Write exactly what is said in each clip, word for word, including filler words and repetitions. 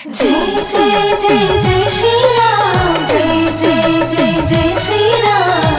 जय जय जय जय श्री राम, जय जय जय जय श्री राम।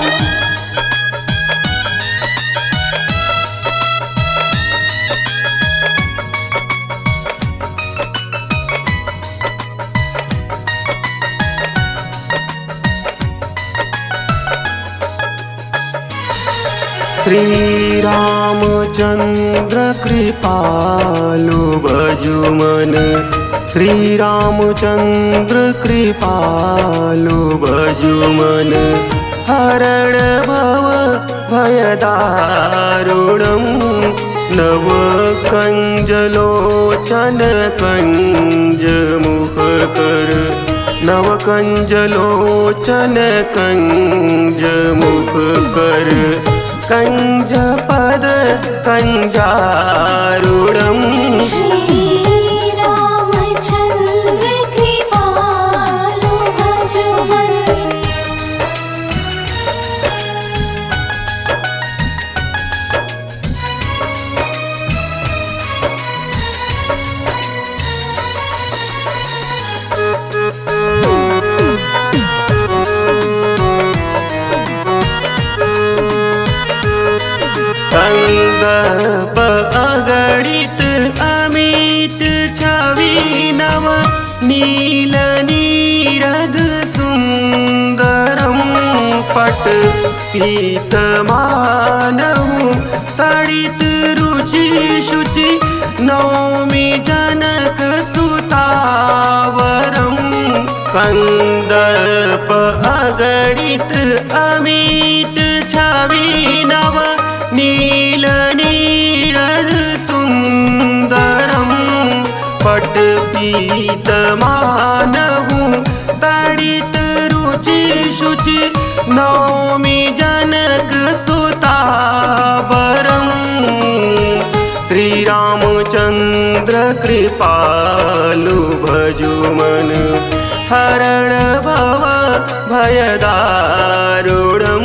श्री रामचंद्र कृपालु भजुमन, श्री रामचंद्र कृपालु भजुमन। हरण भव भयदारुणं, नव कंजलोचन कंज मुखकर, नव कंजलोचन कंज मुखकर। कंज पद कंजारूढ़ं, श्री रामचंद्र कृपालु भजुमन। कंदर्प अगणित अमित छवि नव, नील नीरद सुंदरं। पट पीत मानव तड़ित रुचि शुचि, नौमि जनक सुतावरं। कंदर्प अगणित अमित छवि नव, नील नीरद सुंदरं। पट पीत मानहु तड़ित रुचि शुचि, नौमि जनक सुतावरं। श्री रामचंद्र कृपालु भजुमन, हरण भव भयदारुणं।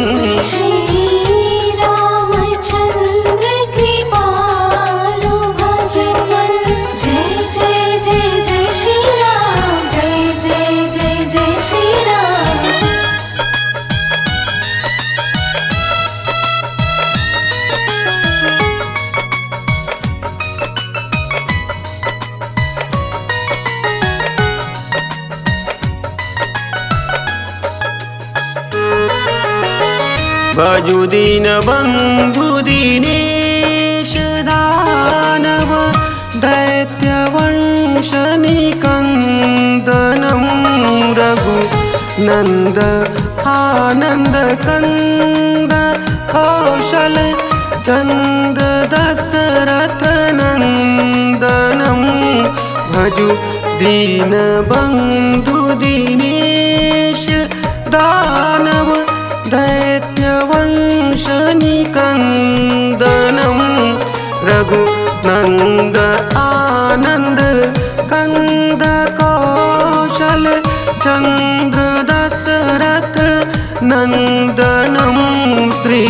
भजु दीन बंधु दीनेश दानव, दैत्य वंश निकंदनं। रघु नंद आनंद कंद, कौशल चंद दशरथ नंदनं। भजु दीन बंधु दीनेश दानव, दैत्य वंश निकंदनं। रघु नंद आनंद कंद, कौशल चंद्र दशरथ नंदनं। श्री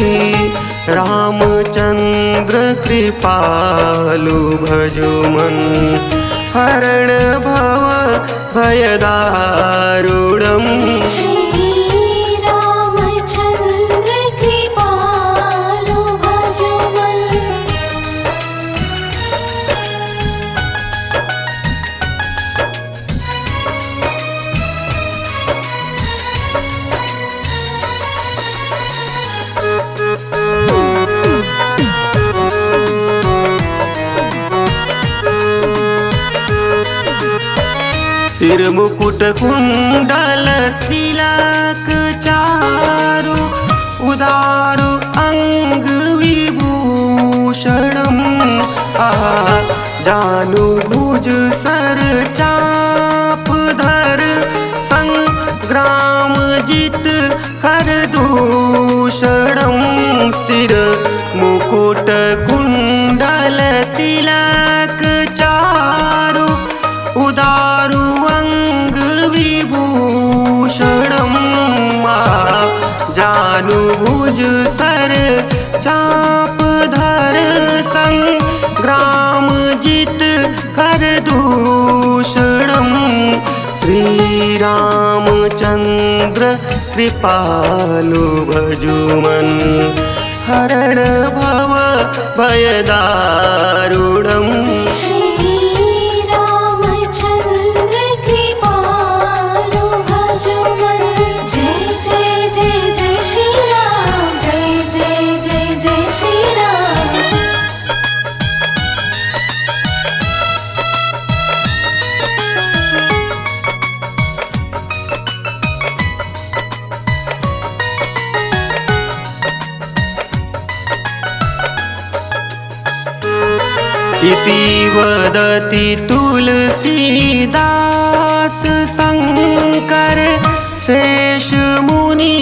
रामचंद्र कृपालु भजुमन, हरण भव भयदारुणं। सिर मुकुट कुंडल तिलक चारु, उदारु अंग विभूषणं। जानु भुज सर चाप धर, संग्राम जित हर दूषणं। सिर मुकुट कुंडल तिलक चारु, उदारु अंग विभूषणं। जानु भुज सर चाप धर, संग्राम जित कर दूषणं। श्रीरामचन्द्र कृपालु भजुमन हरण भव भयदारुणम् श्रीरामचन्द्र कृपालु भजुमन जय जय जय जय श्री राम जय जय जय जय श्री राम इति वदति तुलसीदास शङ्कर शेष मुनि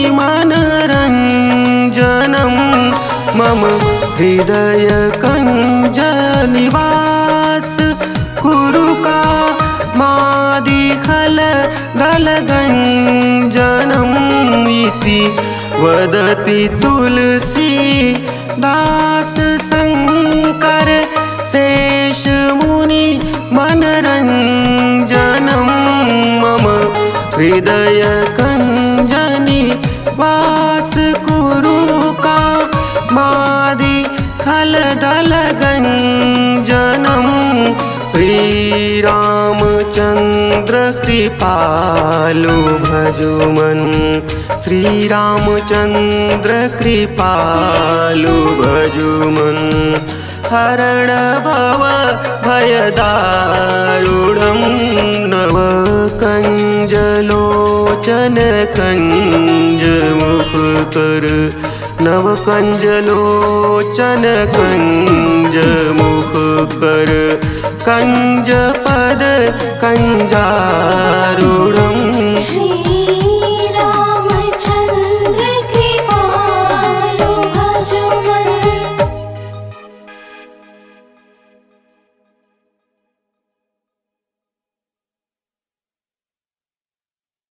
मनरञ्जनं मम हृदय कञ्ज निवास कुरुका मादिखल गलगञ्जनम् इति वदति तुलसीदास शङ्कर शेष मुनि मनरञ्जनं मम हृदय कञ्जनि वास कुरुका मादि खलदल गञ्जनं श्रीरामचन्द्र कृपालु भजुमन श्रीरामचन्द्र कृपालु भजुमन हरण भव भयदारुणं नव कंजलोचन कंज मुख कर नव कंजलोचन कंज मुख कर कंज पद कंजा